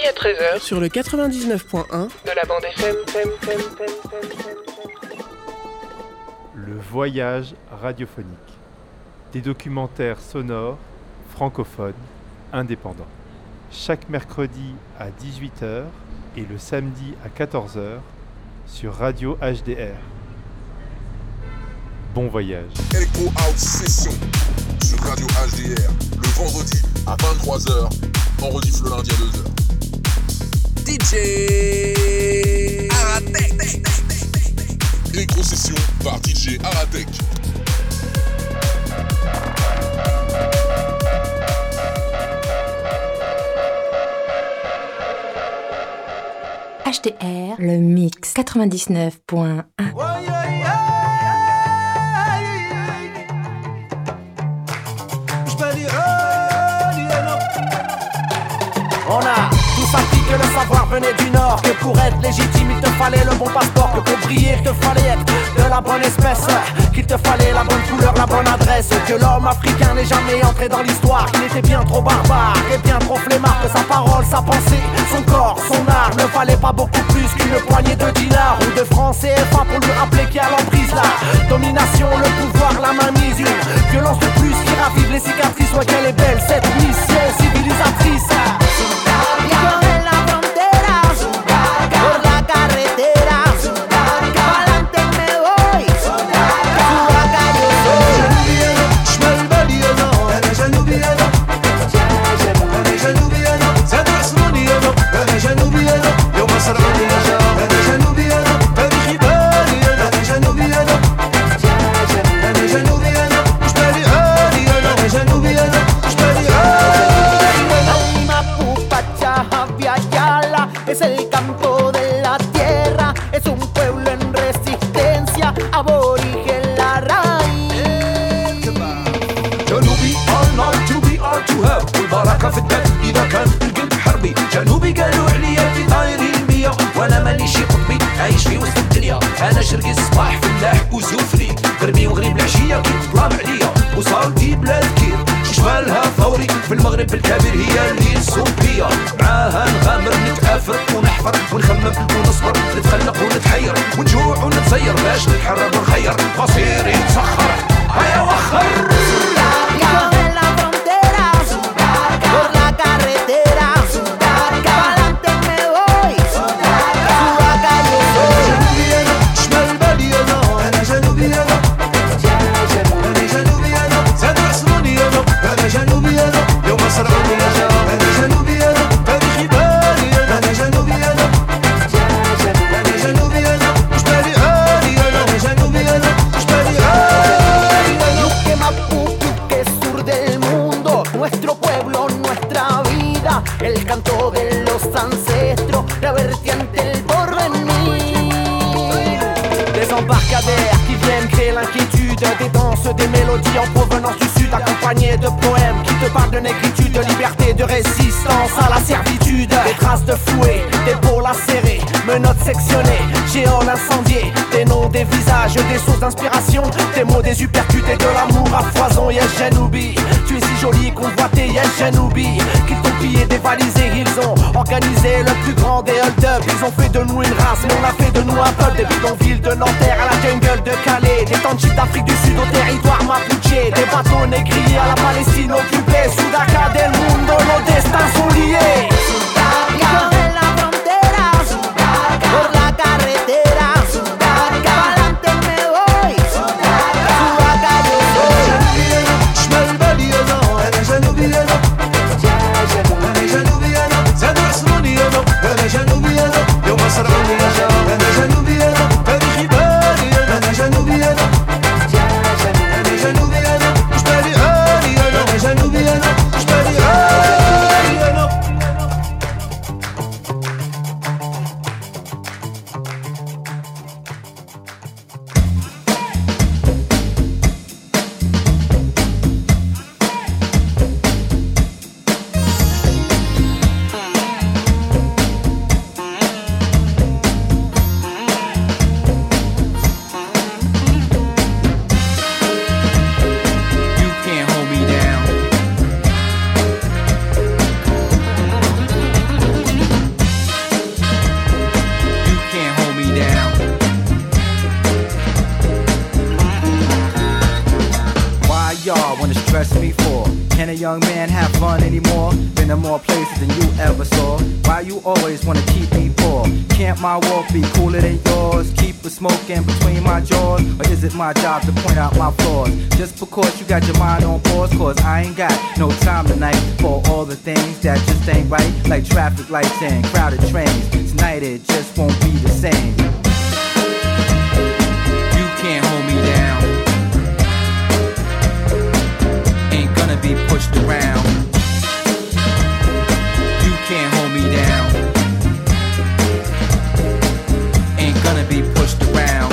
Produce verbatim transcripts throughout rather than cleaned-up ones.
à treize heures sur le quatre-vingt-dix-neuf point un de la bande F M. Le voyage radiophonique. Des documentaires sonores, francophones, indépendants. Chaque mercredi à dix-huit heures et le samedi à quatorze heures sur Radio H D R. Bon voyage. Electro House Session sur Radio H D R le vendredi à vingt-trois heures, en rediff le lundi à deux heures. D J Aratek. Electro Session par D J Aratek. H D R, le mix quatre-vingt-dix-neuf point un. On a tous appris que le savoir venait du Nord, que pour être légitime il te fallait le bon passeport, que pour briller il te fallait être de la bonne espèce, qu'il te fallait la bonne couleur, la bonne adresse, que l'homme africain n'est jamais entré dans l'histoire, qu'il était bien trop barbare et bien trop flemmard, que sa parole, sa pensée, son corps, son art ne valait pas beaucoup plus qu'une poignée de dinars ou de francs C F A pour lui rappeler qu'il y a l'emprise là. Domination, le pouvoir, la mainmise, une violence de plus qui ravive les cicatrices. Ouais, qu'elle est belle cette mission civilisatrice. Es el campo de la tierra, es un pueblo en resistencia, aborigen la raíz. جنوبي all night to be all to have والبركة في الدم إذا كان القلب حربي. جنوبي قالوا عليا في طاير المية وأنا ماليش قطبي عايش في وسط الدنيا. أنا شرقي الصباح فلاح وزوفري غربي وغريب العشية كي تطلع عليا وصارتي بلاد كير شمالها ثوري في المغرب الكبير هي اللي الصوفية. معاها نغامر نتعافر ونحفر ونخمم ونصبر نتخلق ونتحير ونجوع ونتسير باش نتحرر ونخير مصيري مسخر هيا وخر. El canto de los ancestros, la vertiente del porvenir. Des embarcadères qui viennent créer l'inquiétude, des danses, des mélodies en provenance du sud, accompagnées de poèmes qui te parlent de négritude, de liberté, de résistance à la servitude. Des traces de fouet, des pôles acérés, menottes sectionnées, géoles incendiées, des noms, des visages, des sources d'inspiration, des mots, des uppercuts et de l'amour à foison. Yes, Janoubi, tu es si jolie, convoitée, yes, Janoubi, qu'ils t'ont pillé, dévalisé, ils ont organisé le plus grand des hold-up. Ils ont fait de nous une race, mais on a fait de nous un peuple. Des bidonvilles de Nanterre à la jungle de Calais, des townships d'Afrique du Sud au territoire mapuche, des bateaux négriers à la Palestine occupée. Sudaca del mundo, nos destins sont liés. جنوبي أنا مش بالي عالي أنا جنوبي أنا مش بالي عالي been in more places than you ever saw. Why you always wanna keep me poor? Can't my walk be cooler than yours? Keep a smoking between my jaws? Or is it my job to point out my flaws? Just because you got your mind on pause, cause I ain't got no time tonight for all the things that just ain't right. Like traffic lights and crowded trains. Tonight it just won't be the same. You can't hold me down. Ain't gonna be pushed around. You can't hold me down. Ain't gonna be pushed around.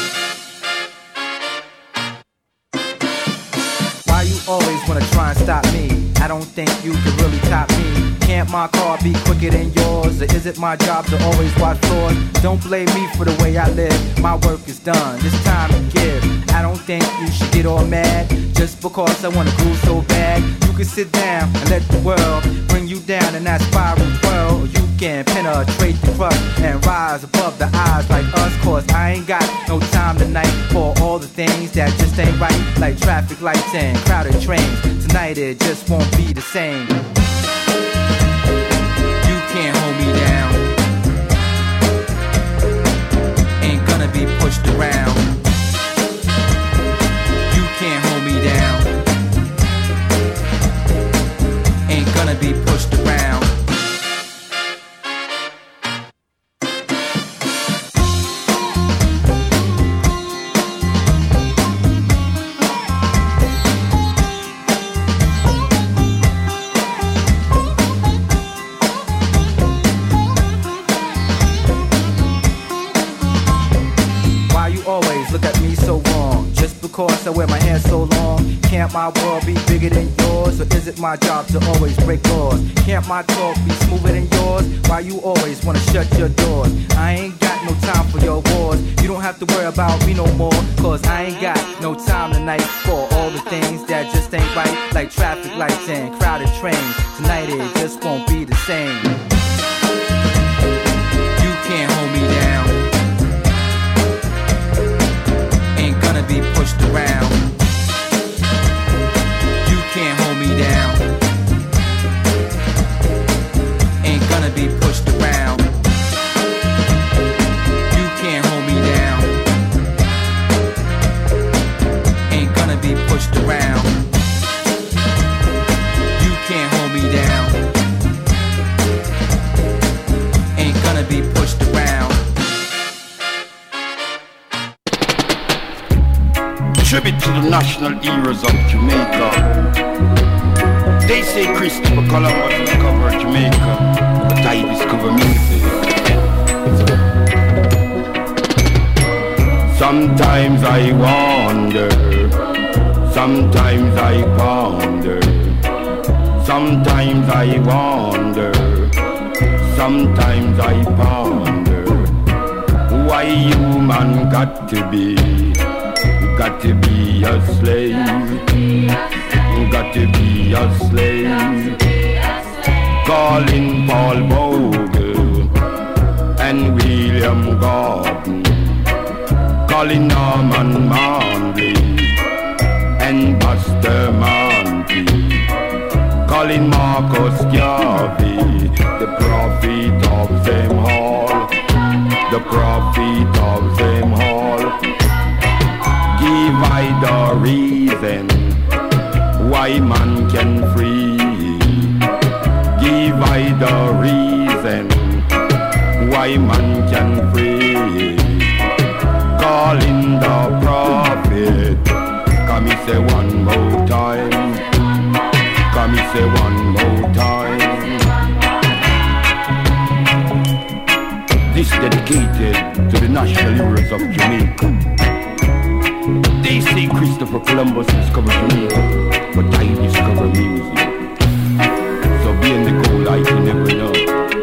Why you always wanna try and stop me? I don't think you can really top me. Can't my car be quicker than yours? Or is it my job to always watch floors? Don't blame me for the way I live. My work is done, it's time to give. I don't think you should get all mad just because I wanna groove so bad. You can sit down and let the world bring you down in that spiral whirl. Or you can penetrate the crust and rise above the eyes like us. Cause I ain't got no time tonight for all the things that just ain't right. Like traffic lights and crowded trains. Tonight it just won't be the same. You can't hold me down. Ain't gonna be pushed around. You can't hold me down. Ain't gonna be pushed around. Because I wear my hair so long. Can't my world be bigger than yours? Or is it my job to always break laws? Can't my talk be smoother than yours? Why you always wanna shut your doors? I ain't got no time for your wars. You don't have to worry about me no more. Cause I ain't got no time tonight for all the things that just ain't right. Like traffic lights and crowded trains. Tonight it just won't be the same. You can't hold me down. Be pushed around. You can't hold me down. Ain't gonna be pushed around. You can't hold me down. Ain't gonna be pushed around. You can't hold me down. Ain't gonna be pushed around. Tribute to the national heroes of Jamaica. They say Christopher Columbus discovered Jamaica, but I discover music. Sometimes I wonder, sometimes I ponder, sometimes I wonder, sometimes I ponder, why human got to be. Got to be a slave, got to be a slave. Calling Paul Bogle and William Gordon, calling Norman Manley and Buster Manley, calling Marcus Garvey, the prophet of them all, the prophet of them all. Give I the reason why man can free. Give I the reason why man can free. Calling the prophet. Come me say one more time. Come me say one more time. This dedicated to the national heroes of Jamaica. They say Christopher Columbus discovered Jamaica, but I discover music. So be in the cold light, you never know.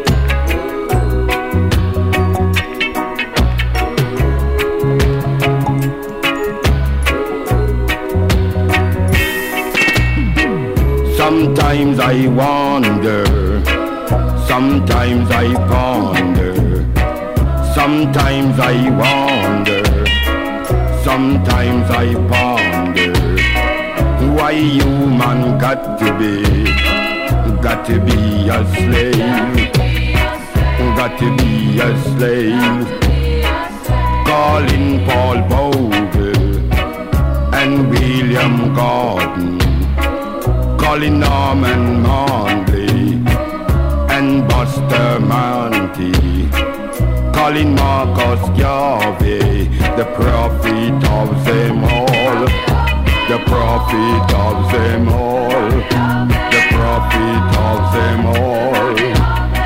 Sometimes I wonder, sometimes I ponder, sometimes I wonder. Sometimes I ponder why human got to be, got to be a slave, got to be a slave. Calling Paul Bogle and William Gordon, calling Norman Manley and Buster Manty, calling Marcus Garvey, the prophet of them all, the prophet of them all, the prophet of them all.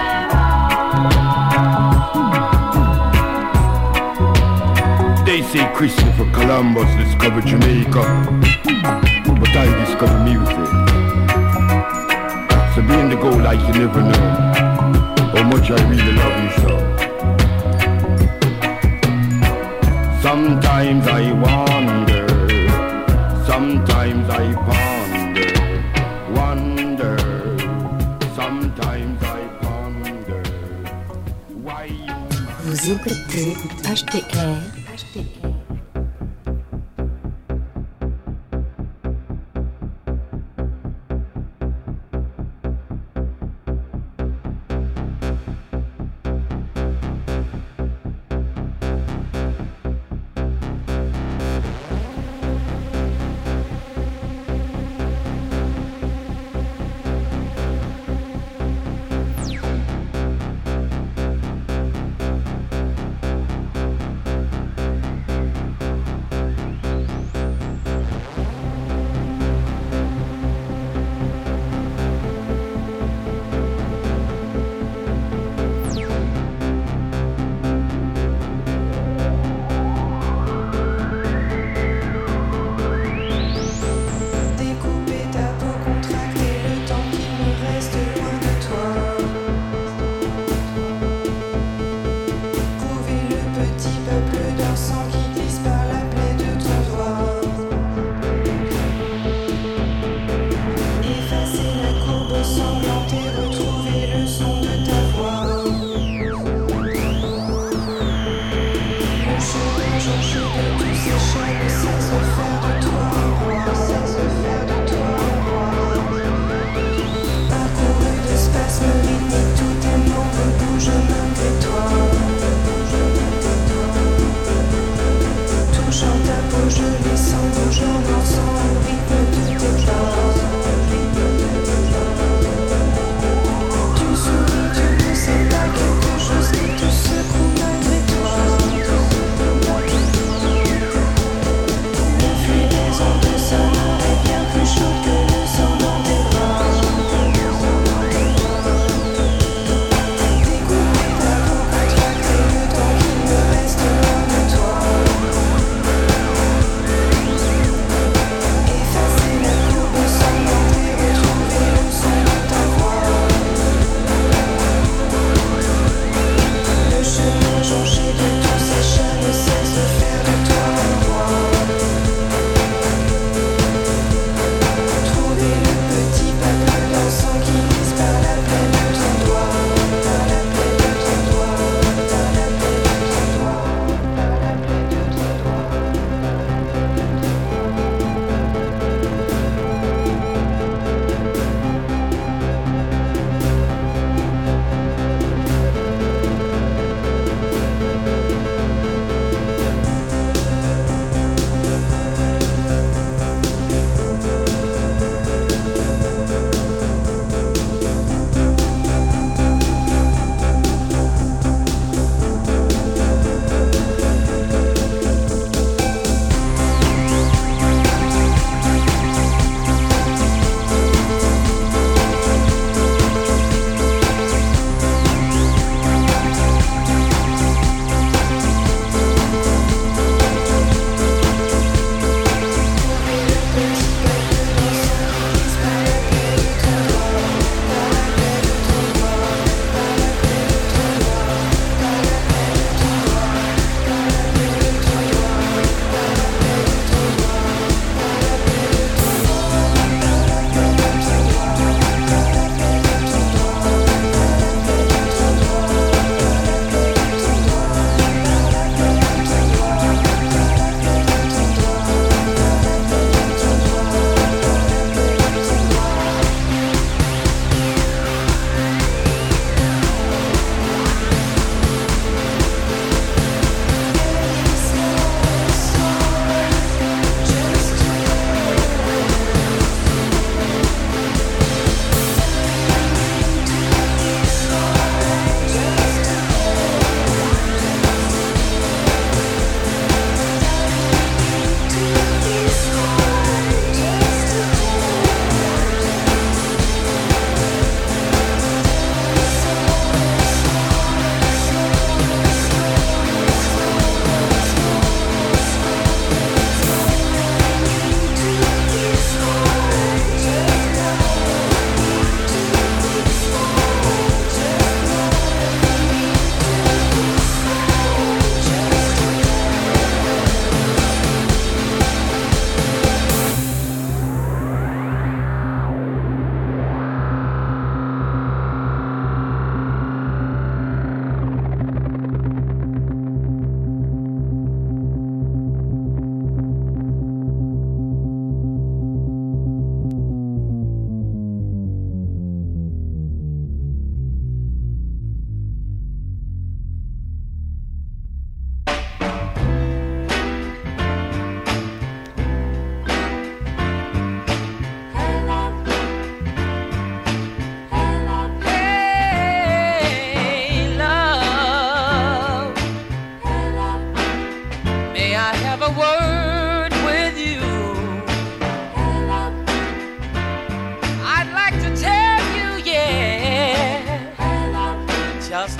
They say Christopher Columbus discovered Jamaica, but I discovered music. So being the goal like you never know how much I really love you so. Sometimes I wonder, sometimes I ponder, wonder, sometimes I ponder why you... Vous écoutez H T R. H T R.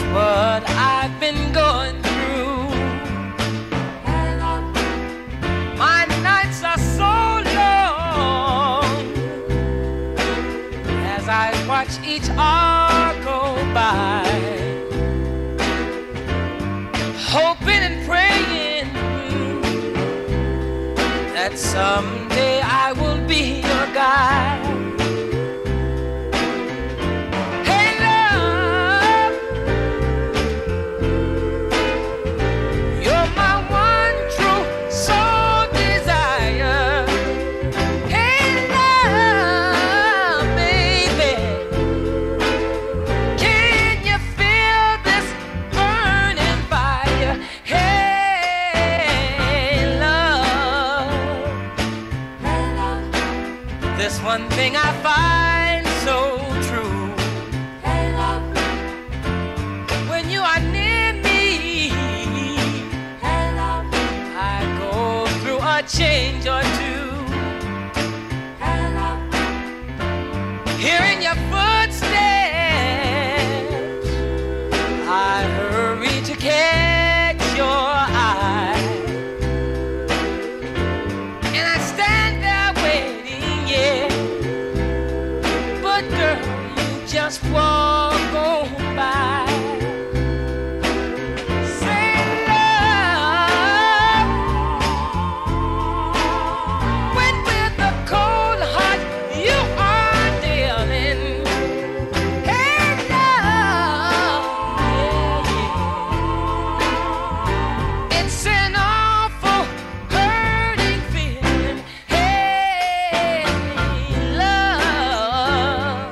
what I've been going through. My nights are so long as I watch each hour go by, hoping and praying that someday I will be your guide. Hey love, you're my one true soul desire. Hey love, baby, can you feel this burning fire? Hey love, this one thing I find so true. Hey love, when you are near me, hey love, I go through a change or two. Hey love, hearing your footsteps, I hurry to catch your eye, and I stand there waiting, yeah. But girl, you just walk on by. Say love, when with the cold heart you are dealing. Hey love, yeah, yeah. It's an awful hurting feeling. Hey love,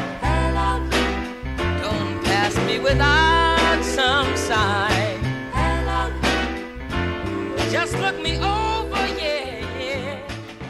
don't pass me without some sign. Just look me over, yeah, yeah.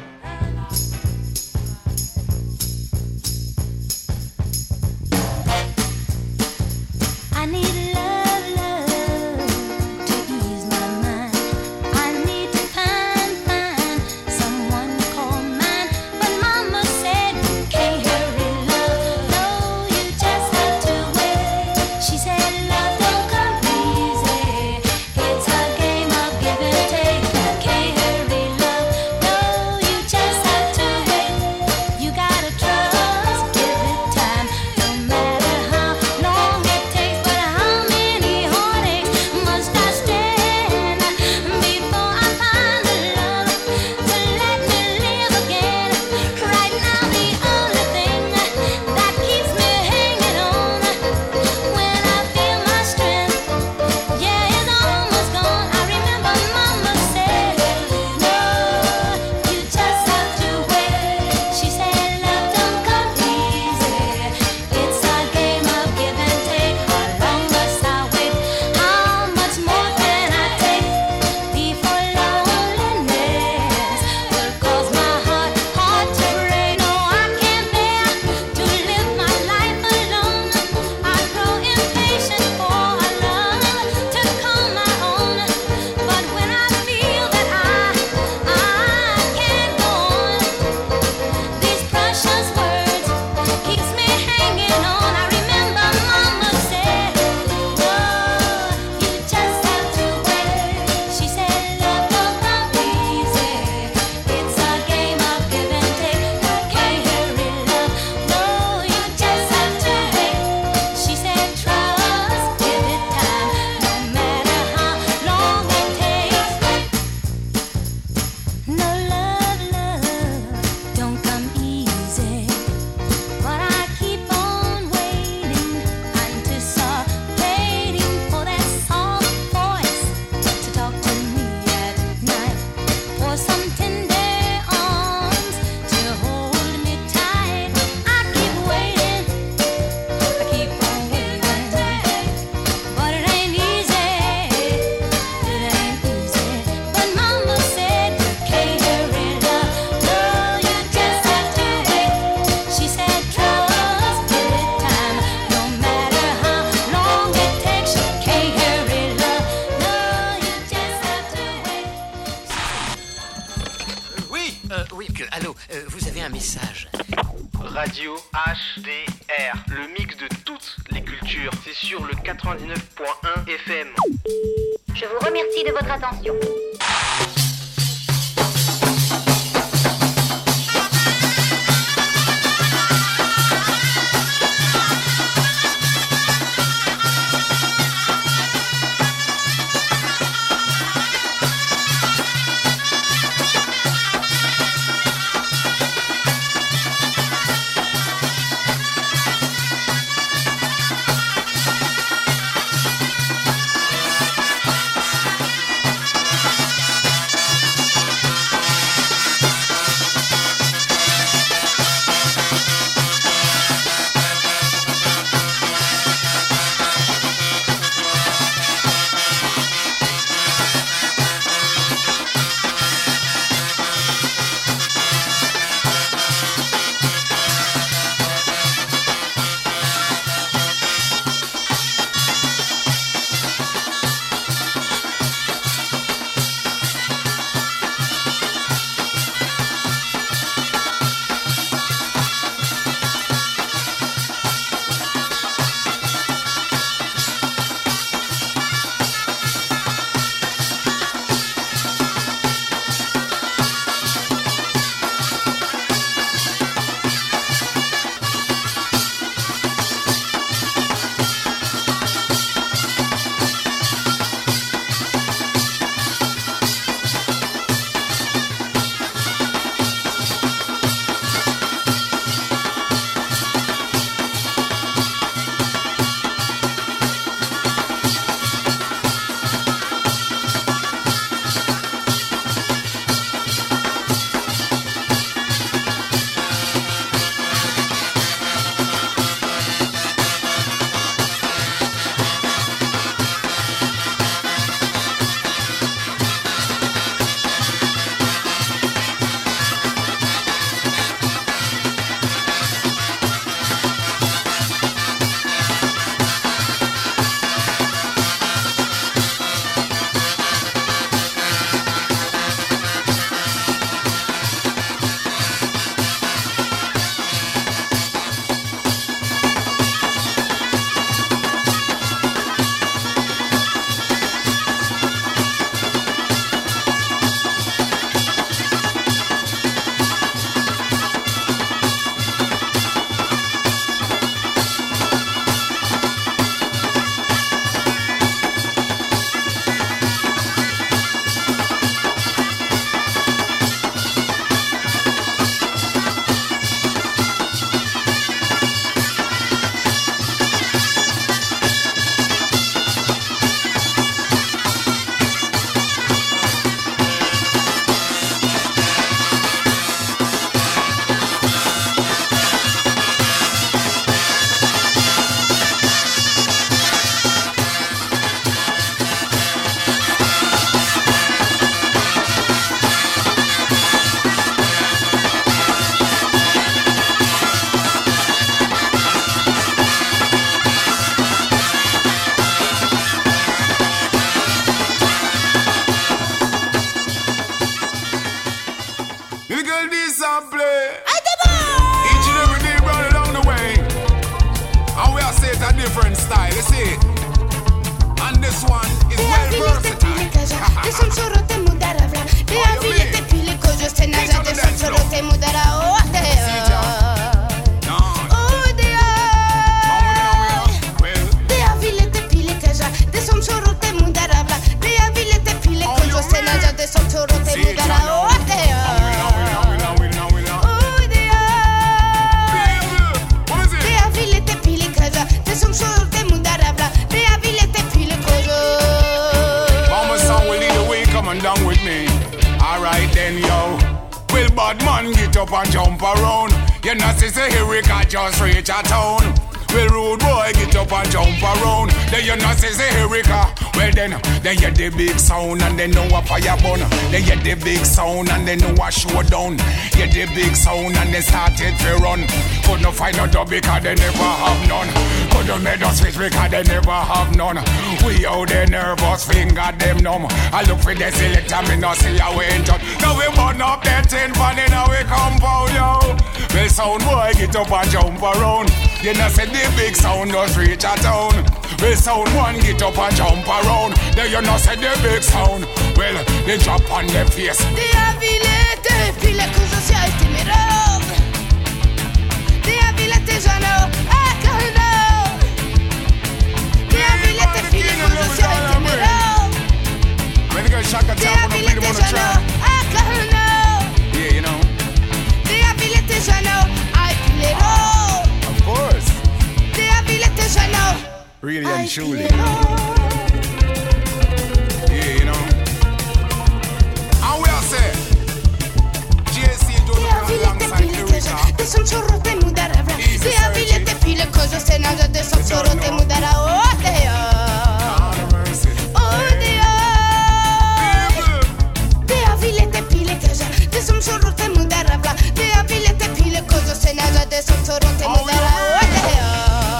I need love, love to ease my mind. I need to find, find someone to call mine. But mama said you can't hurry love. No, you just have to wait. She said love don't come easy. It's a game of give and take. Can't hurry love. No, you just have to wait. You gotta trust, give it time. No matter how long it takes, but how many heartaches must I stand before I find the love to let me live again? Right now, the only thing that keeps me hanging on when I feel my strength, yeah, is almost gone. I remember mama said, no, you just have to wait. She said love don't come easy. It's a game of give and take. How long must I wait? How much more can I take before loneliness will cause my heart, heart to break? No, I can't bear to live my life alone. I grow impatient for a love to call my own. But when I feel that I, I can't go on, these precious words keeps me hanging on. I remember mama said, no, you just have to wait. She said love don't come easy. It's a game of give and take. Can't hurry love. No, you just have to wait. She said trust, give it time. No matter how long it takes. No love, love don't come easy. But I keep on waiting anticipating for that soft voice to talk to me at night, for some tender arms to hold me tight. I keep waiting, I keep on waiting, but it ain't easy, it ain't easy. But mama said you can't hurry love. No, you just have to wait. She said trust, give it time. No matter how long it takes, you can't hurry love. No, you just have to wait. Oui, euh, oui, que, allô, euh, vous avez un message. Radio H D R, le mix de toutes les cultures. C'est sur le quatre-vingt-dix-neuf point un F M. Je vous remercie de votre attention. bad man get up and jump around. You know, see, say, here we can just reach a town. Well, rude boy, get up and jump around. Then you know, say, say, here we can. Well, then, then you the big sound and they know a fire burn. Then you the big sound and they know a showdown. You the big sound and they started to run. Could not find a dub because they never have none. Could not make us switch because they never have none. We out there nervous, finger them numb. I look for the selector, me not see how we enter. Now we burn up that tin pan in our compound, yo. Well, sound boy, get up and jump around. You know say the big sound does reach a town. Well, sound one get up and jump around. Then you know say the big sound. Well, they drop on their face. Det jag ville te pile cosa sia il timero. Det jag ville te jano akano. Det jag ville te pile cosa sia il timero. When you go shaka Det town, jag wanna ville play them te on the jano track. akano. Yeah, you know. Det jag ville te jano ai pilero. Of course. Det jag ville te jano. Really and truly. Yeah, you know. And we are say J C do the alongside Lyrica. Det som så rått emot där över. Det jag ville te pile cosa se nada det som så rått emot där åt det jag. Oh det jag. Det jag ville te pile cosa. Det som så rått emot där över. Det jag ville te pile cosa se nada det som så rått emot där åt det jag.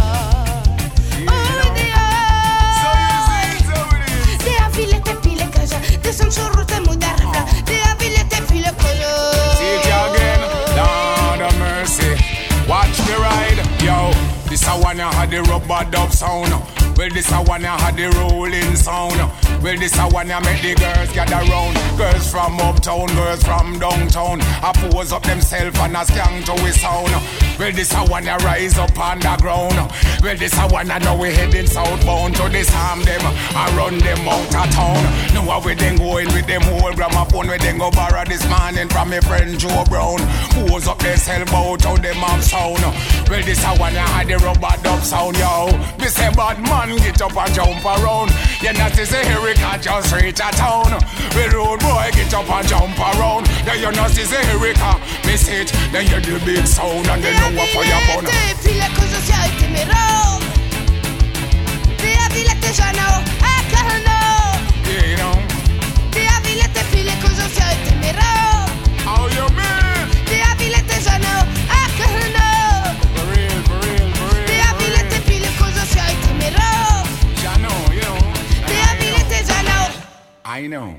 Det som så rote moderna. Det jag ville te pile color. See it again, Lord of mercy. Watch the ride, yo. This a one I had the rubber dub sound. Well, this a one I had the rolling sound. Well, this a one I make the girls gather round. Girls from uptown, girls from downtown. I pose up themselves and a skank to we sound. Well, this a one I rise up underground. Well, this a one I know we heading southbound to disarm them and run them out of town. Know how we then going with them whole gramophone. We then go borrow this morning from my friend Joe Brown. Pose up themselves out how them have sound. Well, this a one I had the rubber dub sound, yo. Me say bad man get up and jump around. You know to say here we can't just reach a town. Well, road boy get up and jump around. Then you know to say here we can't miss it. Then you do the big sound and then you up for your bun. Det jag ville te pile cosa sia il timero. Det jag ville te jano akano. Yeah, you know. Det jag ville te pile cosa sia il timero. How you mean? Det jag ville te jano akano. For real, for real, for real. Det jag ville te pile cosa sia il timero. Jano, you know. Det jag ville te jano. I know.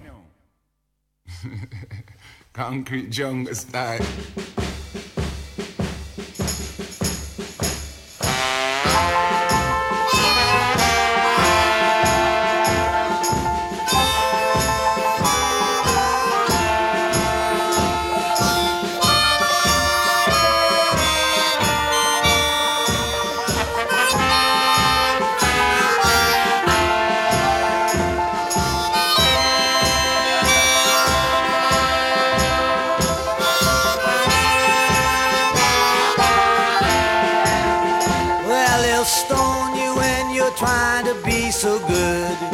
Concrete jungle style. So good,